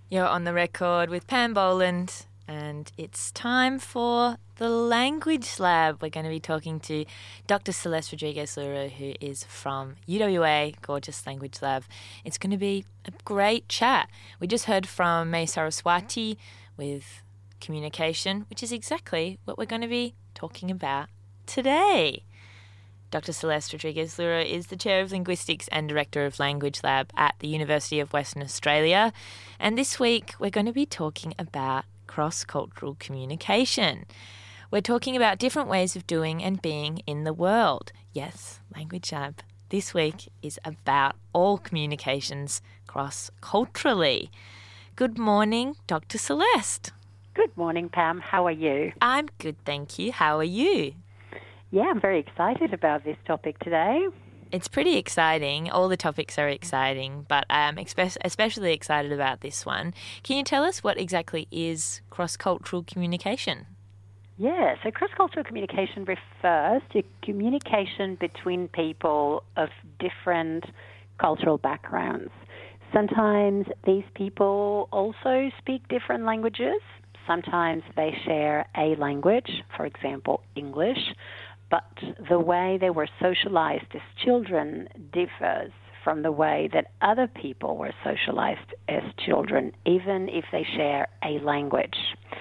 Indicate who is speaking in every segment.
Speaker 1: You're on the record with Pam Boland, and it's time for the Language Lab. We're going to be talking to Dr. Celeste Rodriguez-Luro, who is from UWA, Gorgeous Language Lab. It's going to be a great chat. We just heard from May Saraswati with communication, which is exactly what we're going to be talking about today. Dr. Celeste Rodriguez-Luro is the Chair of Linguistics and Director of Language Lab at the University of Western Australia. And this week, we're going to be talking about cross-cultural communication. We're talking about different ways of doing and being in the world. Yes, Language Lab this week is about all communications cross-culturally. Good morning, Dr. Celeste.
Speaker 2: Good morning, Pam. How are you?
Speaker 1: I'm good, thank you. How are you?
Speaker 2: Yeah, I'm very excited about this topic today.
Speaker 1: It's pretty exciting. All the topics are exciting, but I'm especially excited about this one. Can you tell us what exactly is cross-cultural communication?
Speaker 2: Yeah, so cross-cultural communication refers to communication between people of different cultural backgrounds. Sometimes these people also speak different languages. Sometimes they share a language, for example, English. But the way they were socialized as children differs from the way that other people were socialized as children, even if they share a language.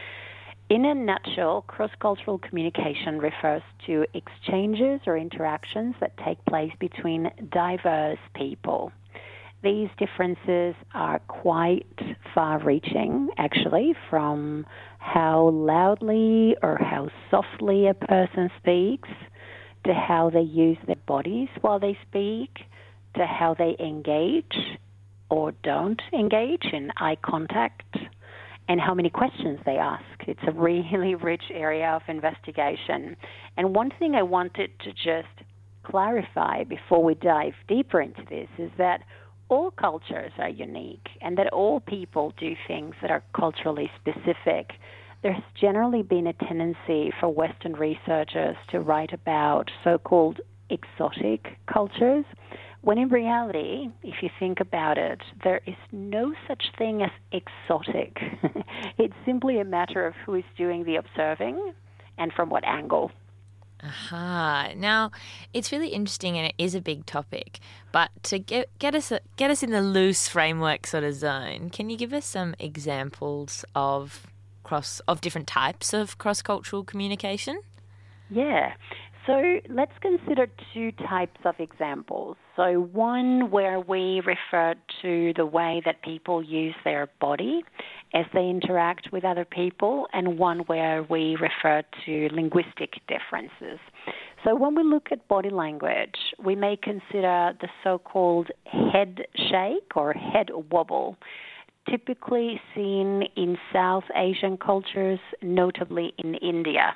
Speaker 2: In a nutshell, cross-cultural communication refers to exchanges or interactions that take place between diverse people. These differences are quite far-reaching, actually, from how loudly or how softly a person speaks, to how they use their bodies while they speak, to how they engage or don't engage in eye contact, and how many questions they ask. It's a really rich area of investigation. And one thing I wanted to just clarify before we dive deeper into this is that all cultures are unique and that all people do things that are culturally specific. There's generally been a tendency for Western researchers to write about so-called exotic cultures, when in reality, if you think about it, there is no such thing as exotic. It's simply a matter of who is doing the observing and from what angle.
Speaker 1: Aha. Now, it's really interesting and it is a big topic, but to get us in the loose framework sort of zone, can you give us some examples of different types of cross-cultural communication?
Speaker 2: Yeah. So let's consider two types of examples. So one where we refer to the way that people use their body as they interact with other people, and one where we refer to linguistic differences. So when we look at body language, we may consider the so-called head shake or head wobble, typically seen in South Asian cultures, notably in India.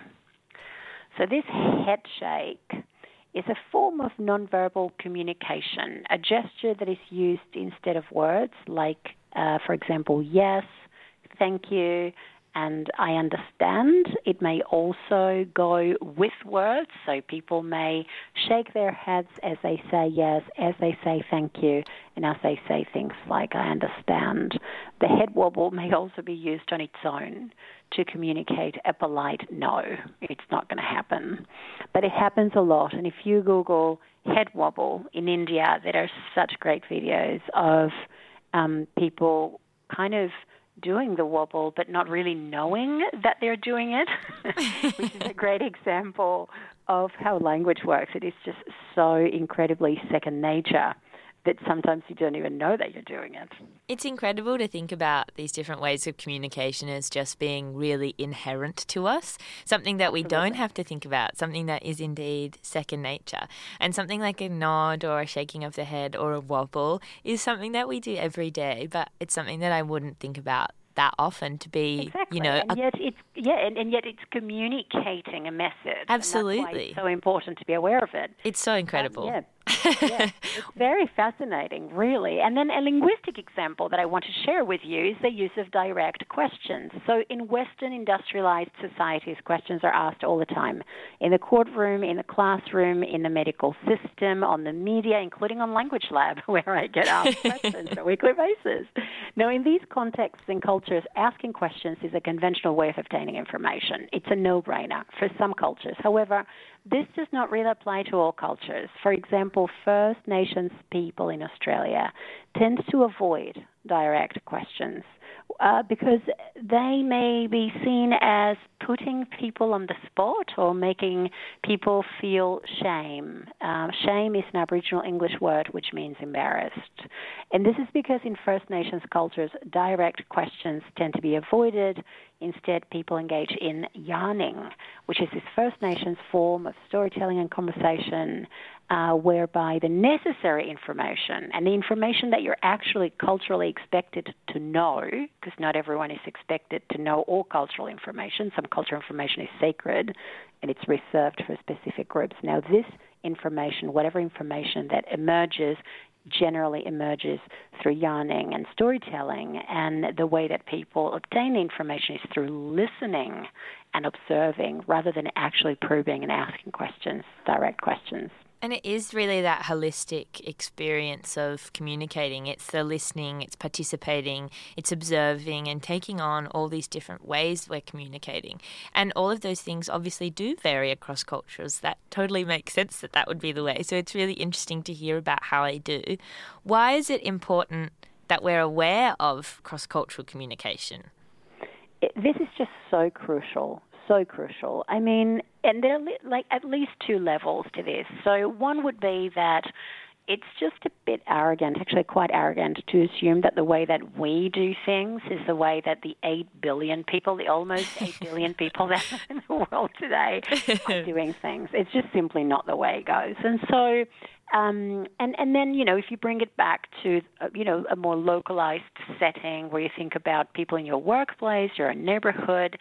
Speaker 2: So this head shake is a form of nonverbal communication, a gesture that is used instead of words like, for example, yes, thank you, and I understand. It may also go with words, so people may shake their heads as they say yes, as they say thank you, and as they say things like I understand. The head wobble may also be used on its own to communicate a polite no. It's not going to happen. But it happens a lot, and if you Google head wobble in India, there are such great videos of people kind of doing the wobble but not really knowing that they're doing it, which is a great example of how language works. It is just so incredibly second nature that sometimes you don't even know that you're doing it.
Speaker 1: It's incredible to think about these different ways of communication as just being really inherent to us, something that we don't have to think about, something that is indeed second nature. And something like a nod or a shaking of the head or a wobble is something that we do every day, but it's something that I wouldn't think about that often to be,
Speaker 2: exactly.
Speaker 1: you know...
Speaker 2: And yet it's communicating a message.
Speaker 1: Absolutely.
Speaker 2: And that's why it's so important to be aware of it.
Speaker 1: It's so incredible.
Speaker 2: Yes, it's very fascinating, really. And then a linguistic example that I want to share with you is the use of direct questions. So in Western industrialized societies, questions are asked all the time. In the courtroom, in the classroom, in the medical system, on the media, including on Language Lab, where I get asked questions on a weekly basis. Now, in these contexts and cultures, asking questions is a conventional way of obtaining information. It's a no-brainer for some cultures. However, this does not really apply to all cultures. For example, First Nations people in Australia tend to avoid direct questions because they may be seen as putting people on the spot or making people feel shame. Shame is an Aboriginal English word which means embarrassed. And this is because in First Nations cultures, direct questions tend to be avoided. Instead, people engage in yarning, which is this First Nations form of storytelling and conversation whereby the necessary information and the information that you're actually culturally expected to know, because not everyone is expected to know all cultural information. Some cultural information is sacred and it's reserved for specific groups. Now, this information, whatever information that emerges, generally emerges through yarning and storytelling, and the way that people obtain the information is through listening and observing rather than actually probing and asking questions, direct questions.
Speaker 1: And it is really that holistic experience of communicating. It's the listening, it's participating, it's observing and taking on all these different ways we're communicating. And all of those things obviously do vary across cultures. That totally makes sense that that would be the way. So it's really interesting to hear about how they do. Why is it important that we're aware of cross-cultural communication?
Speaker 2: This is just so crucial. So crucial. I mean, and there are like at least two levels to this. So one would be that it's just a bit arrogant, actually quite arrogant, to assume that the way that we do things is the way that the 8 billion people, the almost 8 billion people that are in the world today are doing things. It's just simply not the way it goes. And so, and then, you know, if you bring it back to, a more localized setting where you think about people in your workplace, your neighborhood,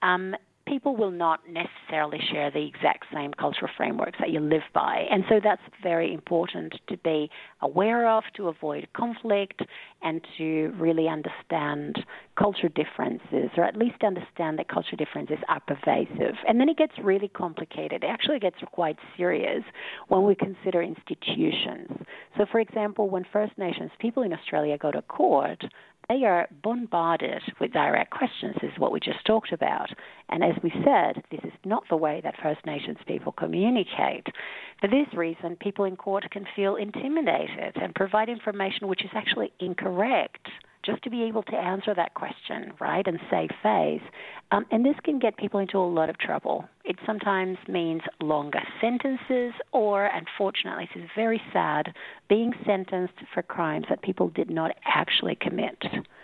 Speaker 2: people will not necessarily share the exact same cultural frameworks that you live by. And so that's very important to be aware of, to avoid conflict, and to really understand culture differences, or at least understand that culture differences are pervasive. And then it gets really complicated. It actually gets quite serious when we consider institutions. So, for example, when First Nations people in Australia go to court, they are bombarded with direct questions, is what we just talked about. And as we said, this is not the way that First Nations people communicate. For this reason, people in court can feel intimidated and provide information which is actually incorrect, just to be able to answer that question, right, and save face. And this can get people into a lot of trouble. It sometimes means longer sentences or, unfortunately, this is very sad, being sentenced for crimes that people did not actually commit.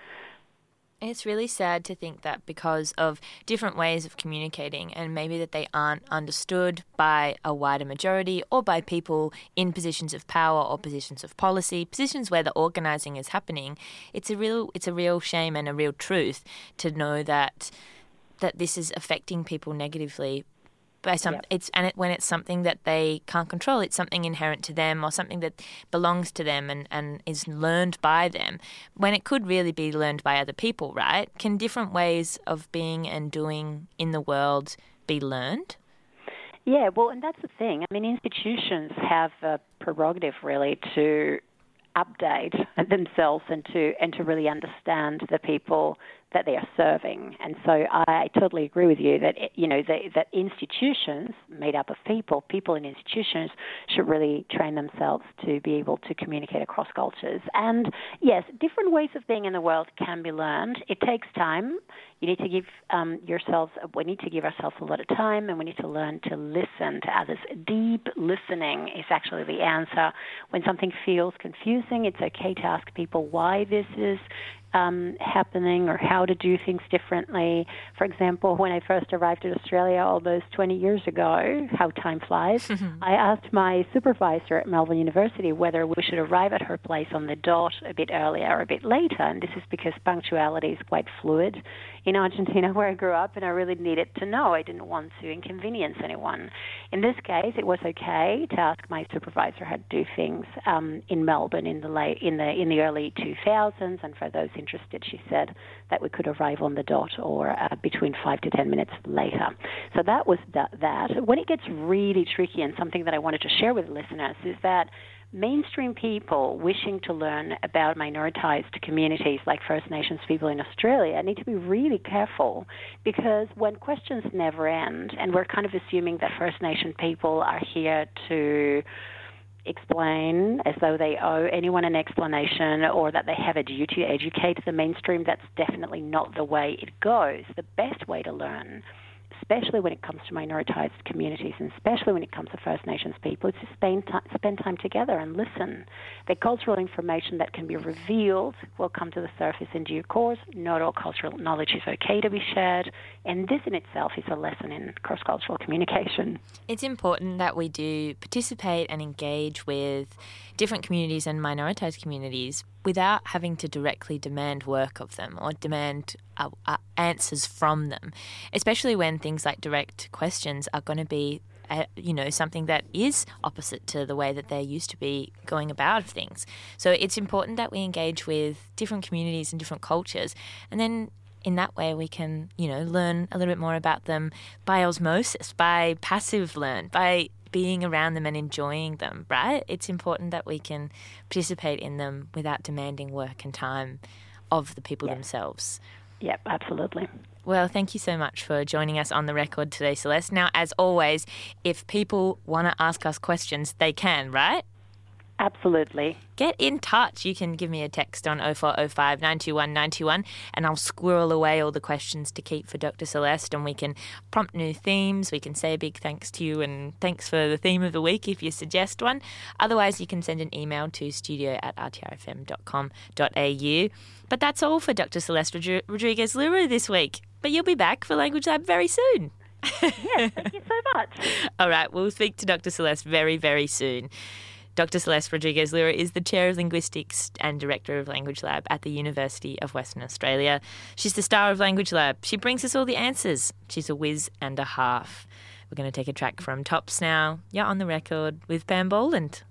Speaker 1: It's really sad to think that because of different ways of communicating and maybe that they aren't understood by a wider majority or by people in positions of power or positions of policy, positions where the organising is happening, it's a real shame and a real truth to know that this is affecting people negatively. By when it's something that they can't control, it's something inherent to them or something that belongs to them and is learned by them, when it could really be learned by other people, right? Can different ways of being and doing in the world be learned?
Speaker 2: Yeah, well, and that's the thing. I mean, institutions have a prerogative, really, to update themselves and to really understand the people that they are serving. And so I totally agree with you that, that institutions made up of people in institutions should really train themselves to be able to communicate across cultures. And yes, different ways of being in the world can be learned. It takes time. You need to give we need to give ourselves a lot of time, and we need to learn to listen to others. Deep listening is actually the answer. When something feels confusing, it's okay to ask people why this is happening or how to do things differently. For example, when I first arrived in Australia almost 20 years ago, how time flies, I asked my supervisor at Melbourne University whether we should arrive at her place on the dot a bit earlier or a bit later. And this is because punctuality is quite fluid in Argentina, where I grew up, and I really needed to know. I didn't want to inconvenience anyone. In this case, it was okay to ask my supervisor how to do things in Melbourne in the early 2000s, and for those interested, she said that we could arrive on the dot or between 5 to 10 minutes later. So that was that. When it gets really tricky, and something that I wanted to share with listeners, is that mainstream people wishing to learn about minoritized communities like First Nations people in Australia need to be really careful, because when questions never end and we're kind of assuming that First Nation people are here to explain as though they owe anyone an explanation or that they have a duty to educate the mainstream, that's definitely not the way it goes. The best way to learn, especially when it comes to minoritized communities and especially when it comes to First Nations people, is to spend time together and listen. The cultural information that can be revealed will come to the surface in due course. Not all cultural knowledge is okay to be shared, and this in itself is a lesson in cross-cultural communication.
Speaker 1: It's important that we do participate and engage with different communities and minoritized communities without having to directly demand work of them or demand answers from them, especially when things like direct questions are going to be something that is opposite to the way that they're used to be going about things. So it's important that we engage with different communities and different cultures, and then in that way we can, learn a little bit more about them by osmosis, by passive learn, by being around them and enjoying them, right? It's important that we can participate in them without demanding work and time of the people themselves.
Speaker 2: Yep, absolutely.
Speaker 1: Well, thank you so much for joining us on The Record today, Celeste. Now, as always, if people want to ask us questions, they can, right?
Speaker 2: Absolutely.
Speaker 1: Get in touch. You can give me a text on 0405 921 921 and I'll squirrel away all the questions to keep for Dr. Celeste, and we can prompt new themes. We can say a big thanks to you and thanks for the theme of the week if you suggest one. Otherwise, you can send an email to studio@rtrfm.com.au. But that's all for Dr. Celeste Rodriguez-Luru this week. But you'll be back for Language Lab very soon.
Speaker 2: Yes, thank you so much.
Speaker 1: All right, we'll speak to Dr. Celeste very, very soon. Dr. Celeste Rodriguez-Luru is the Chair of Linguistics and Director of Language Lab at the University of Western Australia. She's the star of Language Lab. She brings us all the answers. She's a whiz and a half. We're going to take a track from Tops now. You're on The Record with Pam Boland.